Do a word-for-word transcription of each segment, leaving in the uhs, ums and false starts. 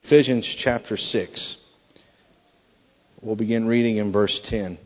Ephesians chapter six. We'll begin reading in verse ten.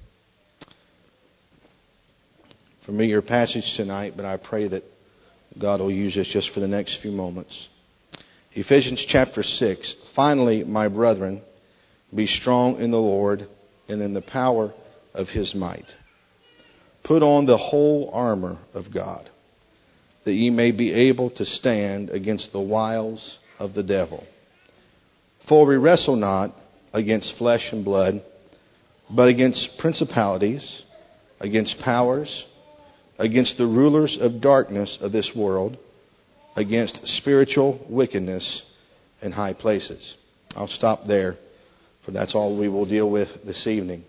Familiar passage tonight, but I pray that God will use this just for the next few moments. Ephesians chapter six. Finally, my brethren, be strong in the Lord and in the power of His might. Put on the whole armor of God, that ye may be able to stand against the wiles of the devil. For we wrestle not against flesh and blood, but against principalities, against powers, against the rulers of darkness of this world, against spiritual wickedness in high places. I'll stop there, for that's all we will deal with this evening.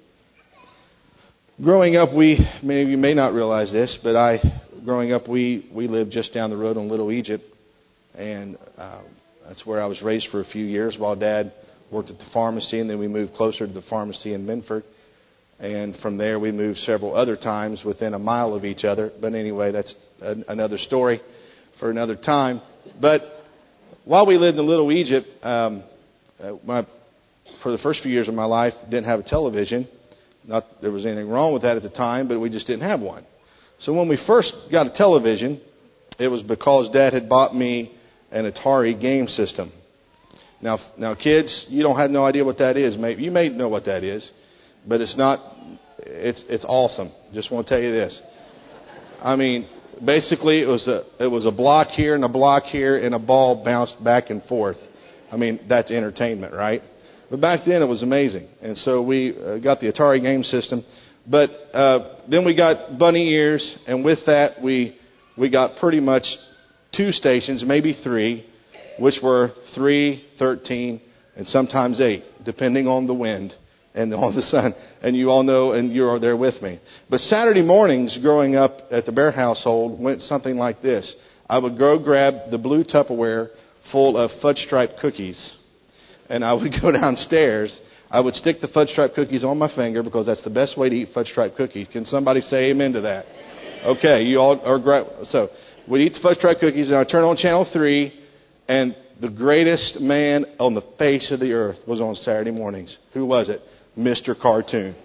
Growing up, we, many of you may not realize this, but I, growing up, we, we lived just down the road in Little Egypt, and uh, that's where I was raised for a few years while Dad worked at the pharmacy, and then we moved closer to the pharmacy in Minford. And from there, we moved several other times within a mile of each other. But anyway, that's an, another story for another time. But while we lived in Little Egypt, um, uh, my, for the first few years of my life, didn't have a television. Not that there was anything wrong with that at the time, but we just didn't have one. So when we first got a television, it was because Dad had bought me an Atari game system. Now, now, kids, you don't have no idea what that is. Maybe you may know what that is, but it's not. It's it's awesome. Just want to tell you this. I mean, basically, it was a it was a block here and a block here, and a ball bounced back and forth. I mean, that's entertainment, right? But back then, it was amazing, and so we uh, got the Atari game system. But uh, then we got bunny ears, and with that, we we got pretty much two stations, maybe three, which were three, thirteen, and sometimes eight, depending on the wind and on the sun. And you all know, and you are there with me. But Saturday mornings growing up at the Bear household went something like this. I would go grab the blue Tupperware full of fudge stripe cookies, and I would go downstairs. I would stick the fudge stripe cookies on my finger because that's the best way to eat fudge stripe cookies. Can somebody say amen to that? Okay, you all are great. So we'd eat the fudge stripe cookies, and I'd turn on channel three, and the greatest man on the face of the earth was on Saturday mornings. Who was it? Mister Cartoon.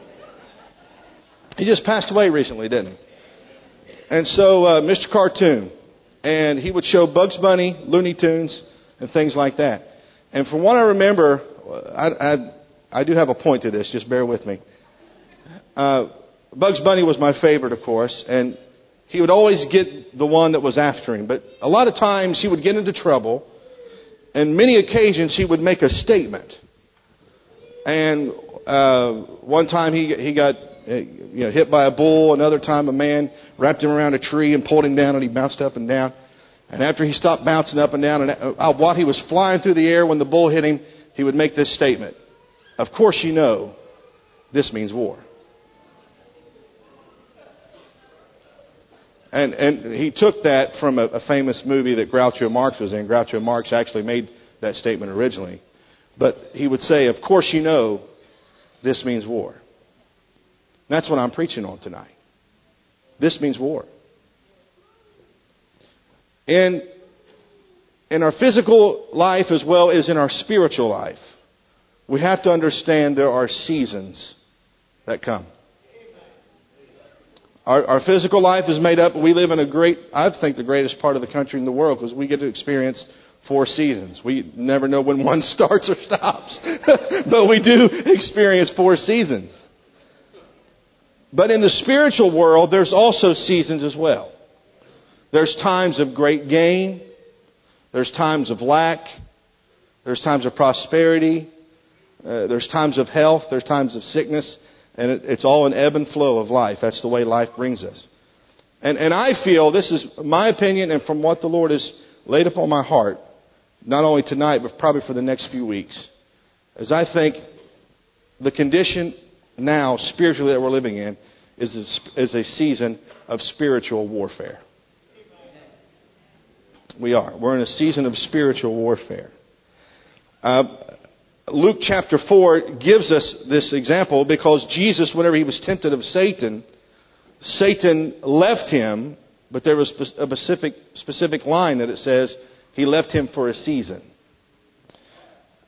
He just passed away recently, didn't he? And so uh, Mister Cartoon. And he would show Bugs Bunny, Looney Tunes, and things like that. And from what I remember, I, I, I do have a point to this. Just bear with me. Uh, Bugs Bunny was my favorite, of course. And he would always get the one that was after him. But a lot of times he would get into trouble. And many occasions he would make a statement. And uh, one time he he got you know hit by a bull. Another time a man wrapped him around a tree and pulled him down, and he bounced up and down. And after he stopped bouncing up and down, and uh, while he was flying through the air when the bull hit him, he would make this statement. Of course you know, this means war. And and he took that from a, a famous movie that Groucho Marx was in. Groucho Marx actually made that statement originally. But he would say, of course you know, this means war. And that's what I'm preaching on tonight. This means war. In, in our physical life as well as in our spiritual life, we have to understand there are seasons that come. Our, our physical life is made up. We live in a great, I think the greatest part of the country in the world, because we get to experience four seasons. We never know when one starts or stops. But we do experience four seasons. But in the spiritual world, there's also seasons as well. There's times of great gain. There's times of lack. There's times of prosperity. Uh, there's times of health. There's times of sickness. And it, it's all an ebb and flow of life. That's the way life brings us. And, and I feel, this is my opinion and from what the Lord has laid upon my heart, not only tonight, but probably for the next few weeks, as I think the condition now, spiritually, that we're living in, is a, is a season of spiritual warfare. We are. We're in a season of spiritual warfare. Uh, Luke chapter four gives us this example because Jesus, whenever he was tempted of Satan, Satan left him, but there was a specific, specific line that it says, he left him for a season.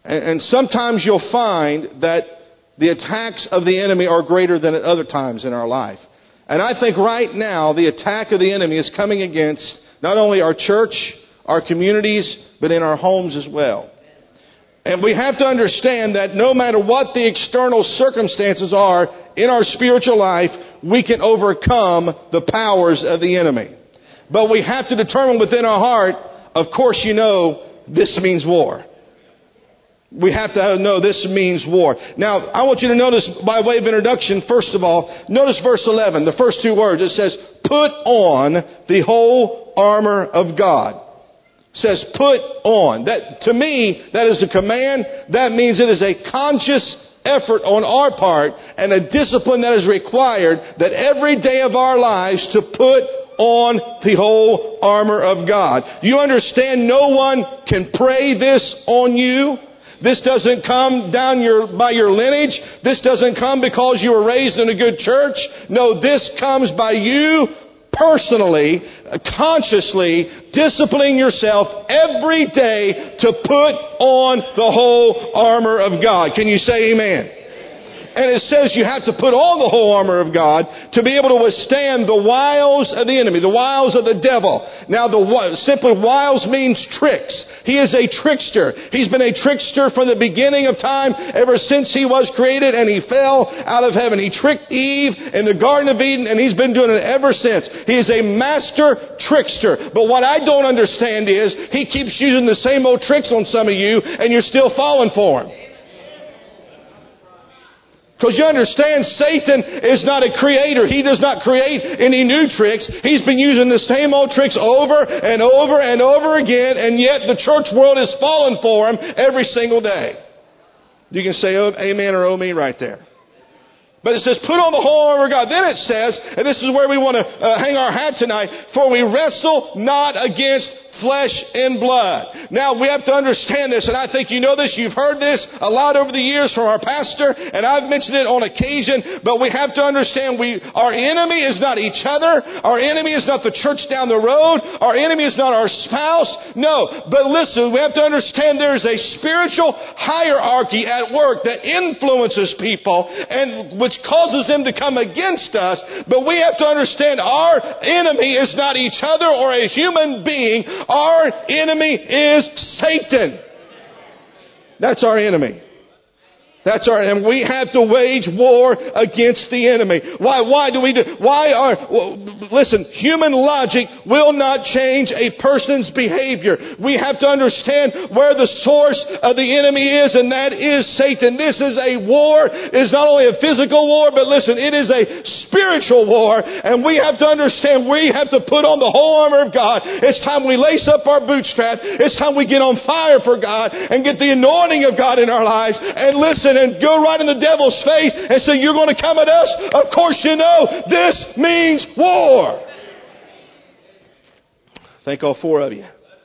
And, and sometimes you'll find that the attacks of the enemy are greater than at other times in our life. And I think right now the attack of the enemy is coming against not only our church, our communities, but in our homes as well. And we have to understand that no matter what the external circumstances are in our spiritual life, we can overcome the powers of the enemy. But we have to determine within our heart, of course you know, this means war. We have to know this means war. Now, I want you to notice by way of introduction, first of all, notice verse eleven, the first two words. It says, put on the whole armor of God. It says, put on. That, to me, that is a command. That means it is a conscious effort on our part and a discipline that is required that every day of our lives to put on the whole armor of God. You understand no one can pray this on you. This doesn't come down your, by your lineage. This doesn't come because you were raised in a good church. No, this comes by you personally, consciously disciplining yourself every day to put on the whole armor of God. Can you say amen? And it says you have to put on the whole armor of God to be able to withstand the wiles of the enemy, the wiles of the devil. Now, the simply wiles means tricks. He is a trickster. He's been a trickster from the beginning of time, ever since he was created and he fell out of heaven. He tricked Eve in the Garden of Eden, and he's been doing it ever since. He is a master trickster. But what I don't understand is he keeps using the same old tricks on some of you, and you're still falling for him. Because you understand, Satan is not a creator. He does not create any new tricks. He's been using the same old tricks over and over and over again, and yet the church world is falling for him every single day. You can say oh, amen or oh me right there. But it says, put on the whole armor of God. Then it says, and this is where we want to uh, hang our hat tonight, for we wrestle not against flesh and blood. Now, we have to understand this, and I think you know this. You've heard this a lot over the years from our pastor, and I've mentioned it on occasion, but we have to understand we, our enemy is not each other. Our enemy is not the church down the road. Our enemy is not our spouse. No, but listen, we have to understand there is a spiritual hierarchy at work that influences people and which causes them to come against us, but we have to understand our enemy is not each other or a human being. Our enemy is Satan. That's our enemy. That's our, and we have to wage war against the enemy. Why, why do we do, why are, well, listen, human logic will not change a person's behavior. We have to understand where the source of the enemy is, and that is Satan. This is a war. It's not only a physical war, but listen, it is a spiritual war, and we have to understand we have to put on the whole armor of God. It's time we lace up our bootstrap. It's time we get on fire for God and get the anointing of God in our lives. And listen, and go right in the devil's face and say, you're going to come at us? Of course you know this means war. Thank all four of you.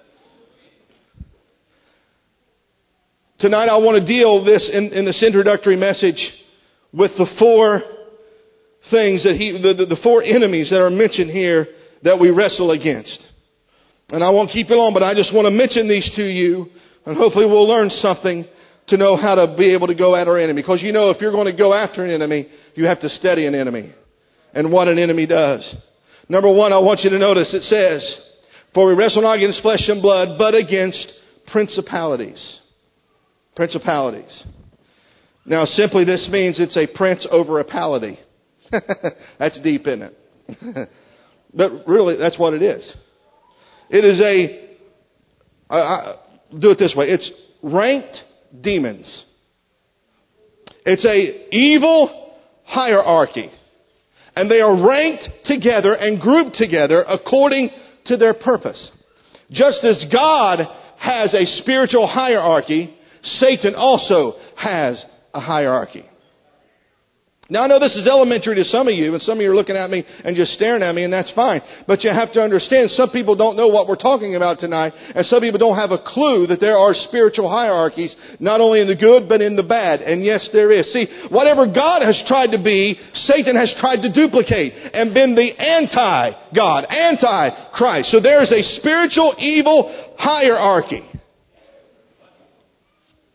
Tonight I want to deal this in, in this introductory message with the four things that he, the, the, the four enemies that are mentioned here that we wrestle against. And I won't keep it on, but I just want to mention these to you, and hopefully we'll learn something to know how to be able to go at our enemy. Because you know, if you're going to go after an enemy, you have to study an enemy and what an enemy does. Number one, I want you to notice it says, for we wrestle not against flesh and blood, but against principalities. Principalities. Now, simply this means it's a prince over a palady. That's deep, isn't it? But really, that's what it is. It is a, I, I, do it this way, it's ranked demons. It's a evil hierarchy. And they are ranked together and grouped together according to their purpose. Just as God has a spiritual hierarchy, Satan also has a hierarchy. Now, I know this is elementary to some of you, and some of you are looking at me and just staring at me, and that's fine. But you have to understand, some people don't know what we're talking about tonight, and some people don't have a clue that there are spiritual hierarchies, not only in the good, but in the bad. And yes, there is. See, whatever God has tried to be, Satan has tried to duplicate and been the anti-God, anti-Christ. So there is a spiritual evil hierarchy.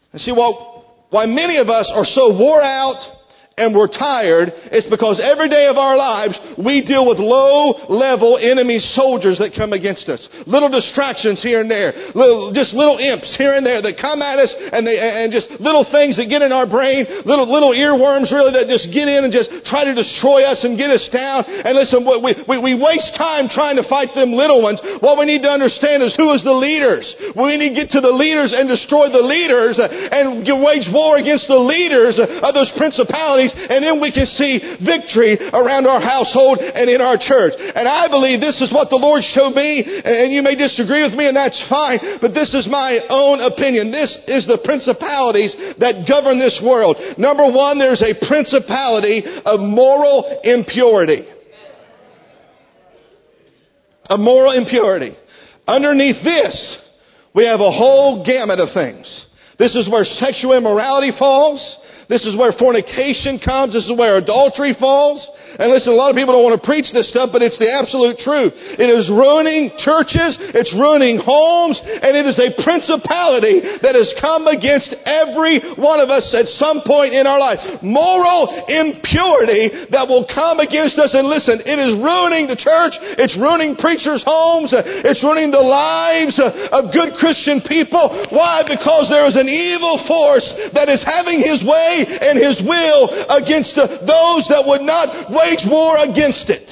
And see, well, why many of us are so wore out and we're tired, it's because every day of our lives, we deal with low-level enemy soldiers that come against us. Little distractions here and there. Little, just little imps here and there that come at us, and they, and just little things that get in our brain, little, little earworms really that just get in and just try to destroy us and get us down. And listen, we, we, we waste time trying to fight them little ones. What we need to understand is who is the leaders. We need to get to the leaders and destroy the leaders and wage war against the leaders of those principalities. And then we can see victory around our household and in our church. And I believe this is what the Lord showed me. And you may disagree with me, and that's fine. But this is my own opinion. This is the principalities that govern this world. Number one, there's a principality of moral impurity. Of moral impurity. Underneath this, we have a whole gamut of things. This is where sexual immorality falls. This is where fornication comes. This is where adultery falls. And listen, a lot of people don't want to preach this stuff, but it's the absolute truth. It is ruining churches. It's ruining homes. And it is a principality that has come against every one of us at some point in our life. Moral impurity that will come against us. And listen, it is ruining the church. It's ruining preachers' homes. It's ruining the lives of good Christian people. Why? Because there is an evil force that is having his way and his will against those that would not wage war against it.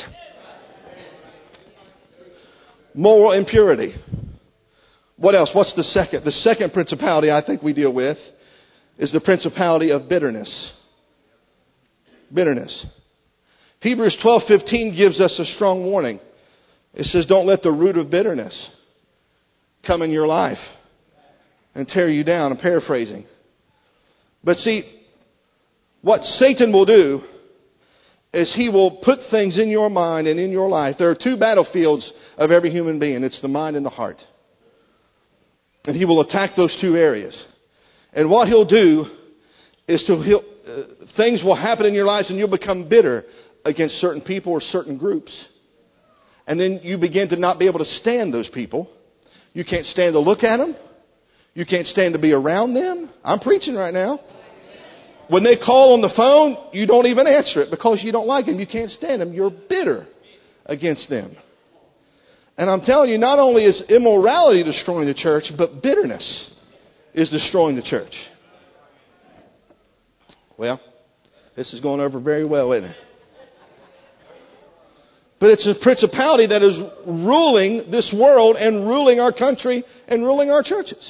Moral impurity. What else? What's the second? The second principality I think we deal with is the principality of bitterness. Bitterness. Hebrews twelve fifteen gives us a strong warning. It says, don't let the root of bitterness come in your life and tear you down. I'm paraphrasing. But see, what Satan will do is he will put things in your mind and in your life. There are two battlefields of every human being. It's the mind and the heart. And he will attack those two areas. And what he'll do is to he'll, uh, things will happen in your lives and you'll become bitter against certain people or certain groups. And then you begin to not be able to stand those people. You can't stand to look at them. You can't stand to be around them. I'm preaching right now. When they call on the phone, you don't even answer it because you don't like them. You can't stand them. You're bitter against them. And I'm telling you, not only is immorality destroying the church, but bitterness is destroying the church. Well, this is going over very well, isn't it? But it's a principality that is ruling this world and ruling our country and ruling our churches.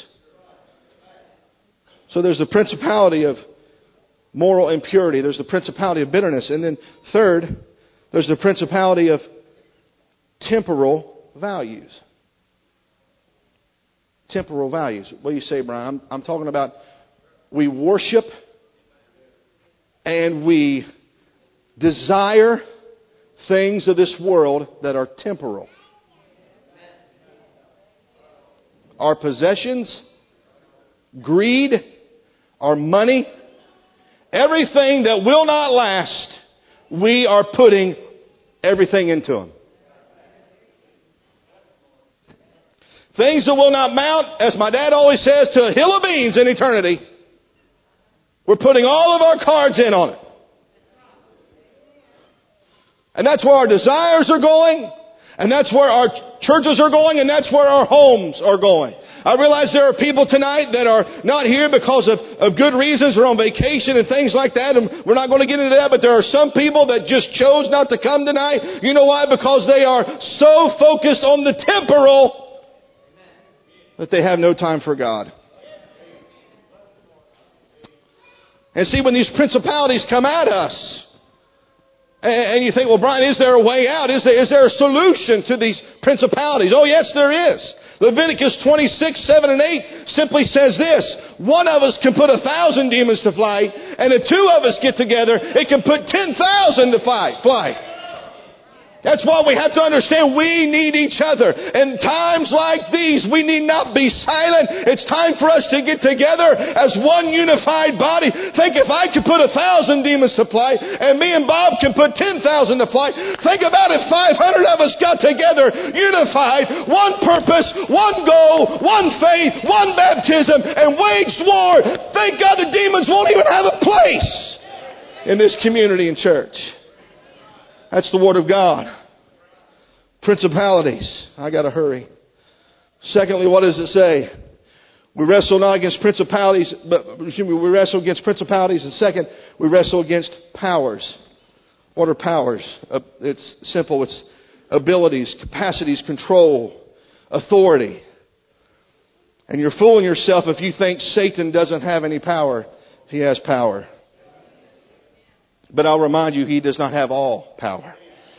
So there's the principality of moral impurity. There's the principality of bitterness. And then third, there's the principality of temporal values. Temporal values. What do you say, Brian? I'm, I'm talking about we worship and we desire things of this world that are temporal. Our possessions, greed, our money, everything that will not last, we are putting everything into them. Things that will not mount, as my dad always says, to a hill of beans in eternity. We're putting all of our cards in on it. And that's where our desires are going. And that's where our churches are going. And that's where our homes are going. I realize there are people tonight that are not here because of, of good reasons. They're on vacation and things like that. And we're not going to get into that. But there are some people that just chose not to come tonight. You know why? Because they are so focused on the temporal that they have no time for God. And see, when these principalities come at us, and you think, well, Brian, is there a way out? Is there, is there a solution to these principalities? Oh, yes, there is. Leviticus twenty-six, seven and eight simply says this. One of us can put a thousand demons to flight, and if two of us get together, it can put ten thousand to fight, flight. That's why we have to understand we need each other. In times like these, we need not be silent. It's time for us to get together as one unified body. Think if I could put a thousand demons to flight and me and Bob can put ten thousand to flight. Think about if five hundred of us got together, unified, one purpose, one goal, one faith, one baptism, and waged war. Thank God the demons won't even have a place in this community and church. That's the Word of God. Principalities. I got to hurry. Secondly, what does it say? We wrestle not against principalities, but excuse me, we wrestle against principalities. And second, we wrestle against powers. What are powers? Uh, it's simple. It's abilities, capacities, control, authority. And you're fooling yourself if you think Satan doesn't have any power. He has power. But I'll remind you, he does not have all power.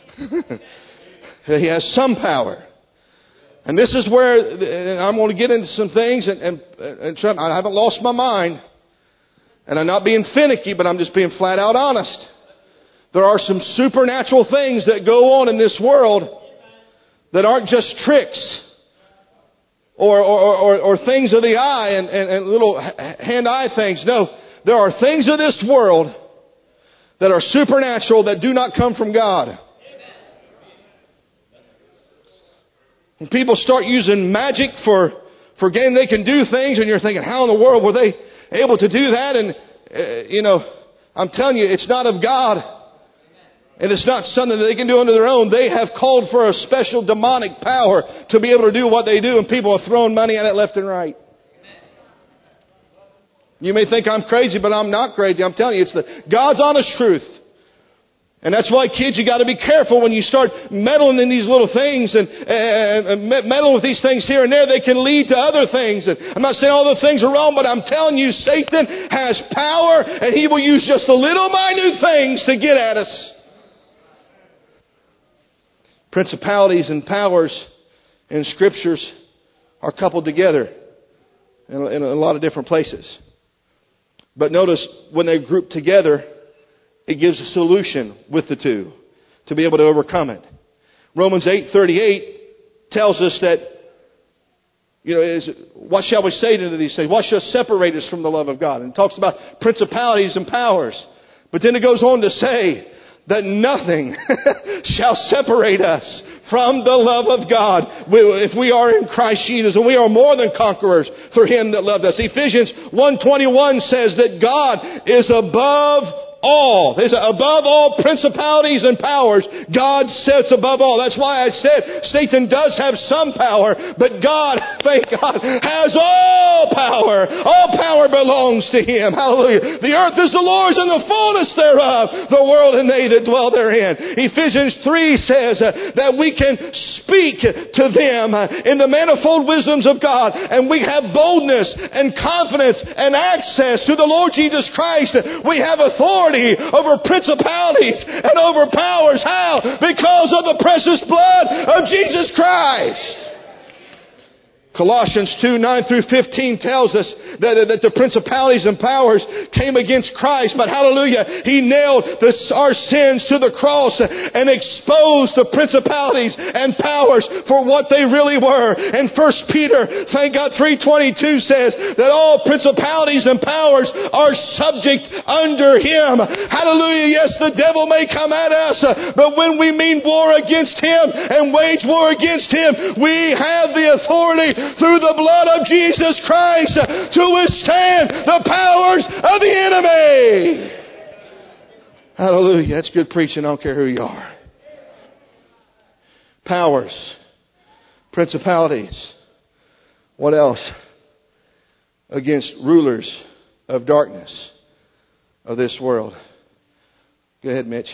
He has some power. And this is where I'm going to get into some things. And, and, and I haven't lost my mind. And I'm not being finicky, but I'm just being flat out honest. There are some supernatural things that go on in this world that aren't just tricks. Or, or, or, or things of the eye and, and, and little hand-eye things. No, there are things of this world that are supernatural that do not come from God. When people start using magic for, for game, they can do things and you're thinking, how in the world were they able to do that? And, uh, you know, I'm telling you, it's not of God. And it's not something that they can do on their own. They have called for a special demonic power to be able to do what they do, and people are throwing money at it left and right. You may think I'm crazy, but I'm not crazy. I'm telling you, it's the God's honest truth. And that's why, kids, you got to be careful when you start meddling in these little things and, and, and meddling with these things here and there. They can lead to other things. And I'm not saying all the things are wrong, but I'm telling you, Satan has power, and he will use just the little minute things to get at us. Principalities and powers in scriptures are coupled together in a, in a lot of different places. But notice when they group together, it gives a solution with the two to be able to overcome it. Romans eight thirty-eight tells us that, you know, is, what shall we say to these things? What shall separate us from the love of God? And it talks about principalities and powers. But then it goes on to say that nothing shall separate us from the love of God if we are in Christ Jesus. And we are more than conquerors through Him that loved us. Ephesians one twenty-one says that God is above all. There's above all principalities and powers. God sits above all. That's why I said Satan does have some power, but God, thank God, has all power. All power belongs to Him. Hallelujah. The earth is the Lord's and the fullness thereof, the world and they that dwell therein. Ephesians three says uh, that we can speak to them uh, in the manifold wisdoms of God, and we have boldness and confidence and access to the Lord Jesus Christ. We have authority over principalities and over powers. How? Because of the precious blood of Jesus Christ. Colossians two, nine through fifteen tells us that, that the principalities and powers came against Christ. But hallelujah, He nailed the, our sins to the cross and exposed the principalities and powers for what they really were. And First Peter, thank God, three twenty-two says that all principalities and powers are subject under Him. Hallelujah, yes, the devil may come at us, but when we mean war against him and wage war against him, we have the authority through the blood of Jesus Christ to withstand the powers of the enemy. Hallelujah. That's good preaching. I don't care who you are. Powers. Principalities. What else? Against rulers of darkness of this world. Go ahead, Mitch.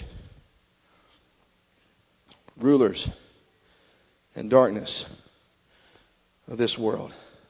Rulers and darkness of this world.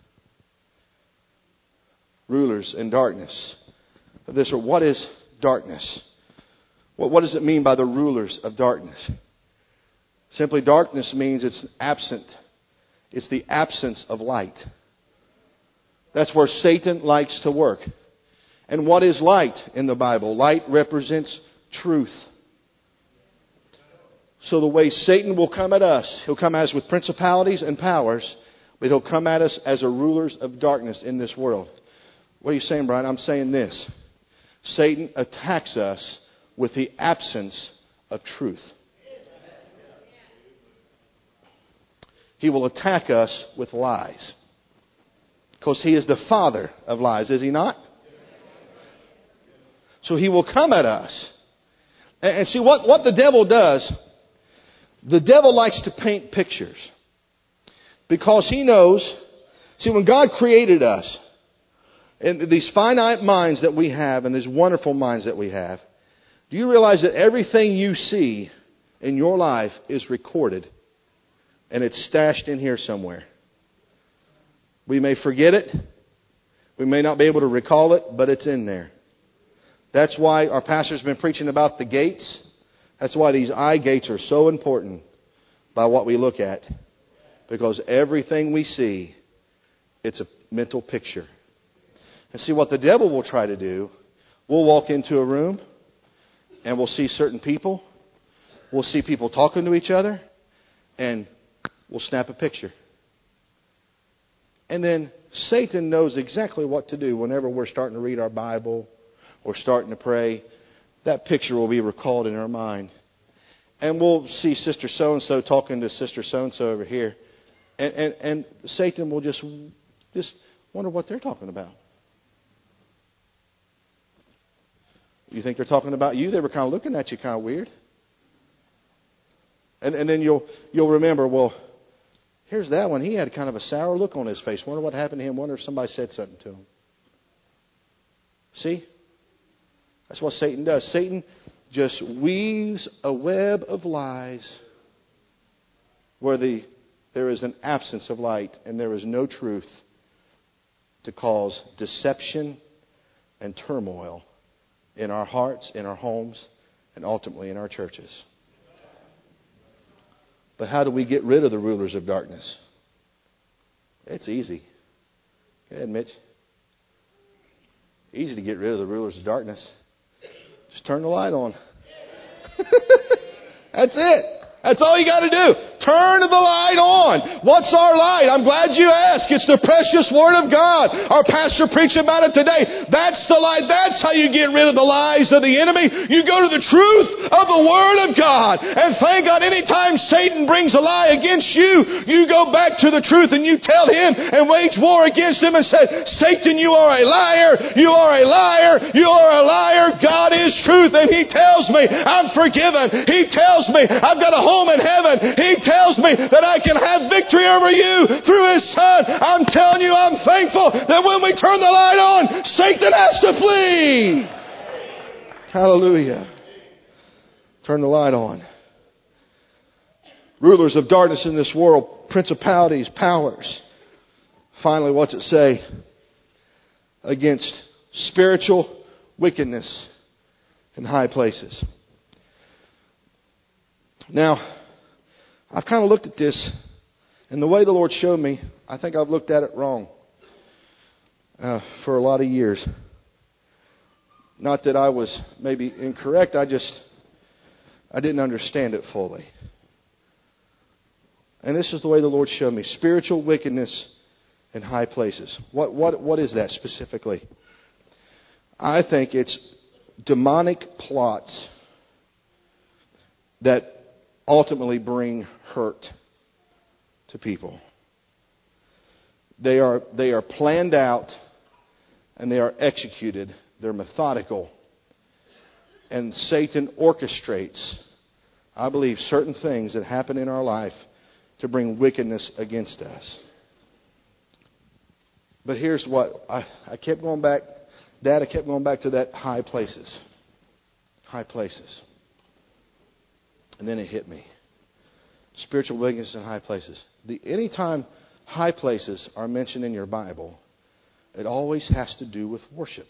Rulers in darkness of this world. What is darkness? What, what does it mean by the rulers of darkness? Simply, darkness means it's absent. It's the absence of light. That's where Satan likes to work. And what is light in the Bible? Light represents truth. So the way Satan will come at us, he'll come at us with principalities and powers, but he'll come at us as a rulers of darkness in this world. What are you saying, Brian? I'm saying this. Satan attacks us with the absence of truth. He will attack us with lies. Because he is the father of lies, is he not? So he will come at us. And see, what, what the devil does, the devil likes to paint pictures. Because he knows, see, when God created us, and these finite minds that we have and these wonderful minds that we have, do you realize that everything you see in your life is recorded and it's stashed in here somewhere? We may forget it. We may not be able to recall it, but it's in there. That's why our pastor's been preaching about the gates. That's why these eye gates are so important by what we look at. Because everything we see, it's a mental picture. And see, what the devil will try to do, we'll walk into a room and we'll see certain people. We'll see people talking to each other and we'll snap a picture. And then Satan knows exactly what to do whenever we're starting to read our Bible or starting to pray. That picture will be recalled in our mind. And we'll see Sister So-and-so talking to Sister So-and-so over here. And, and, and Satan will just, just wonder what they're talking about. You think they're talking about you? They were kind of looking at you kind of weird. And, and then you'll you'll remember, well, here's that one. He had kind of a sour look on his face. Wonder what happened to him. Wonder if somebody said something to him. See? That's what Satan does. Satan just weaves a web of lies where the there is an absence of light and there is no truth to cause deception and turmoil in our hearts, in our homes, and ultimately in our churches. But how do we get rid of the rulers of darkness? It's easy. Go ahead, Mitch. Easy to get rid of the rulers of darkness. Just turn the light on. That's it. That's all you got to do. Turn the light on. What's our light? I'm glad you asked. It's the precious Word of God. Our pastor preached about it today. That's the light. That's how you get rid of the lies of the enemy. You go to the truth of the Word of God. And thank God, anytime Satan brings a lie against you, you go back to the truth and you tell him and wage war against him and say, Satan, you are a liar. You are a liar. You are a liar. God is truth. And He tells me I'm forgiven. He tells me I've got a home in heaven. He tells me that I can have victory over you through His Son. I'm telling you, I'm thankful that when we turn the light on, Satan has to flee. Hallelujah. Turn the light on. Rulers of darkness in this world, principalities, powers. Finally, what's it say? Against spiritual wickedness in high places. Now, I've kind of looked at this, and the way the Lord showed me, I think I've looked at it wrong uh, for a lot of years. Not that I was maybe incorrect, I just, I didn't understand it fully. And this is the way the Lord showed me. Spiritual wickedness in high places. What, what, what is that specifically? I think it's demonic plots that ultimately bring hurt to people. They are, they are planned out and they are executed. They're methodical. And Satan orchestrates, I believe, certain things that happen in our life to bring wickedness against us. But here's what, I, I kept going back, Dad, I kept going back to that high places. High places. And then it hit me. Spiritual wickedness in high places. The, anytime high places are mentioned in your Bible, it always has to do with worship.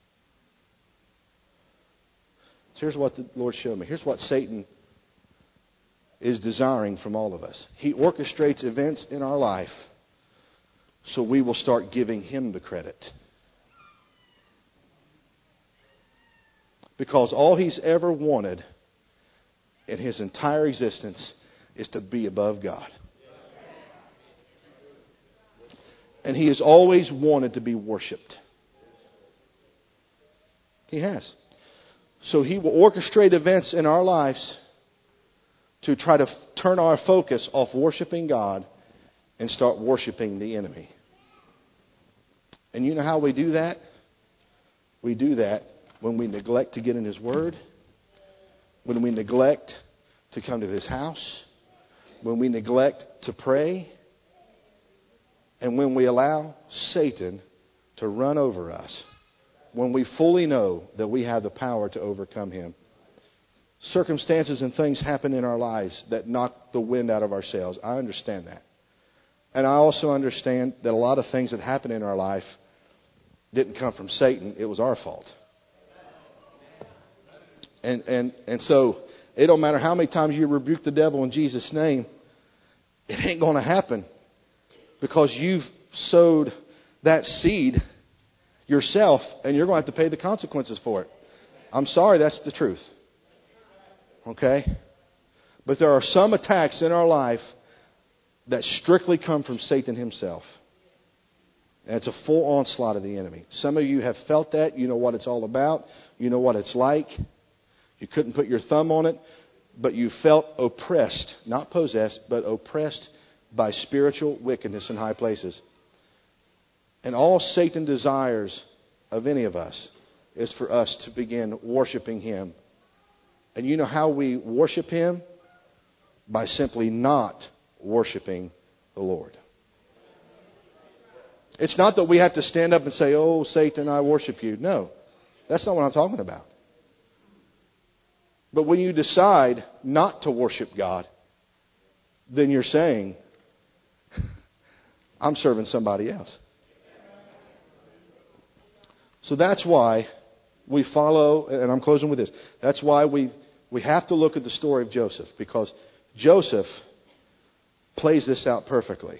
So here's what the Lord showed me. Here's what Satan is desiring from all of us. He orchestrates events in our life so we will start giving him the credit. Because all he's ever wanted in his entire existence is to be above God. And he has always wanted to be worshipped. He has. So he will orchestrate events in our lives to try to turn our focus off worshiping God and start worshiping the enemy. And you know how we do that? We do that when we neglect to get in his word, when we neglect to come to his house, when we neglect to pray, and when we allow Satan to run over us, when we fully know that we have the power to overcome him. Circumstances and things happen in our lives that knock the wind out of our sails. I understand that. And I also understand that a lot of things that happen in our life didn't come from Satan. It was our fault. And, and, and so it don't matter how many times you rebuke the devil in Jesus' name, it ain't going to happen because you've sowed that seed yourself, and you're going to have to pay the consequences for it. I'm sorry, that's the truth. Okay? But there are some attacks in our life that strictly come from Satan himself. And it's a full onslaught of the enemy. Some of you have felt that. You know what it's all about. You know what it's like. You couldn't put your thumb on it, but you felt oppressed, not possessed, but oppressed by spiritual wickedness in high places. And all Satan desires of any of us is for us to begin worshiping him. And you know how we worship him? By simply not worshiping the Lord. It's not that we have to stand up and say, "Oh, Satan, I worship you." No, that's not what I'm talking about. But when you decide not to worship God, then you're saying, I'm serving somebody else. So that's why we follow, and I'm closing with this. That's why we, we have to look at the story of Joseph, because Joseph plays this out perfectly.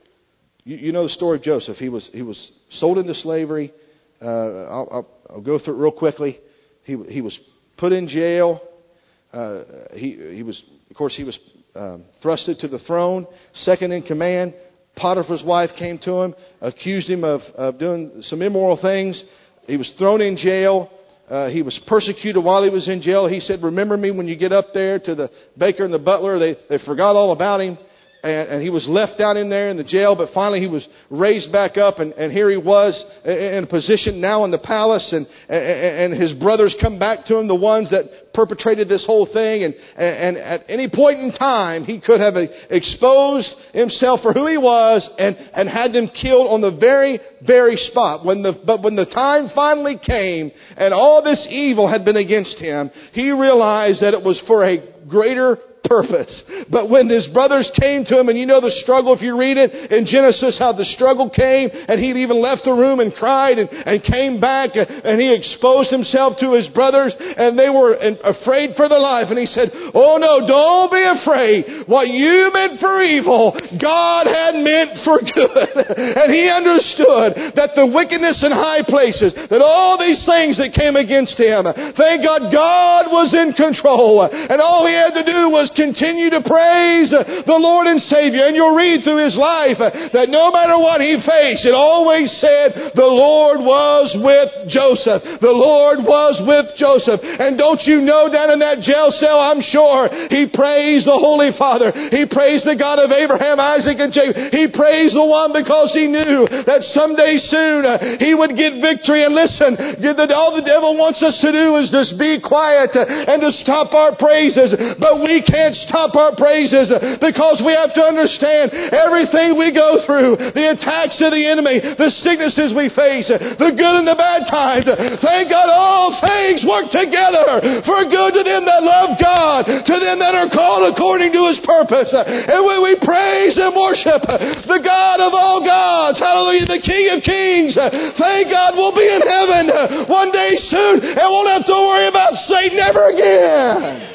You, you know the story of Joseph. He was he was sold into slavery. Uh, I'll, I'll, I'll go through it real quickly. He he was put in jail. Uh, he he was of course he was um, thrusted to the throne, second in command. Potiphar's wife came to him, accused him of, of doing some immoral things. He was thrown in jail. Uh, he was persecuted while he was in jail. He said, "Remember me when you get up there," to the baker and the butler. They they forgot all about him. And, and he was left down in there in the jail. But finally he was raised back up. And, and here he was in a position now in the palace. And, and, and his brothers come back to him, the ones that perpetrated this whole thing. And, and at any point in time, he could have exposed himself for who he was and, and had them killed on the very, very spot. When the, but when the time finally came and all this evil had been against him, he realized that it was for a greater purpose. But when his brothers came to him, and you know the struggle, if you read it in Genesis, how the struggle came, and he even left the room and cried and, and came back, and he exposed himself to his brothers, and they were afraid for their life. And he said, "Oh no, don't be afraid. What you meant for evil, God had meant for good." And he understood that the wickedness in high places, that all these things that came against him, thank God, God was in control. And all he had to do was continue to praise the Lord and Savior. And you'll read through his life that no matter what he faced, it always said the Lord was with Joseph. The Lord was with Joseph. And don't you know, down in that jail cell, I'm sure he praised the Holy Father. He praised the God of Abraham, Isaac, and Jacob. He praised the one because he knew that someday soon uh, he would get victory. And listen, all the devil wants us to do is just be quiet and to stop our praises. But we can't stop our praises because we have to understand everything we go through, the attacks of the enemy, the sicknesses we face, the good and the bad times. Thank God all things work together for good to them that love God, to them that are called according to his purpose. And when we praise and worship the God of all gods, hallelujah, the King of kings, thank God we'll be in heaven one day soon and won't have to worry about Satan ever again.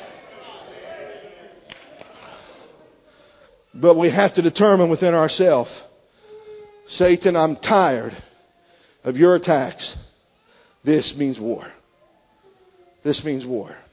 But we have to determine within ourselves, Satan, I'm tired of your attacks. This means war. This means war.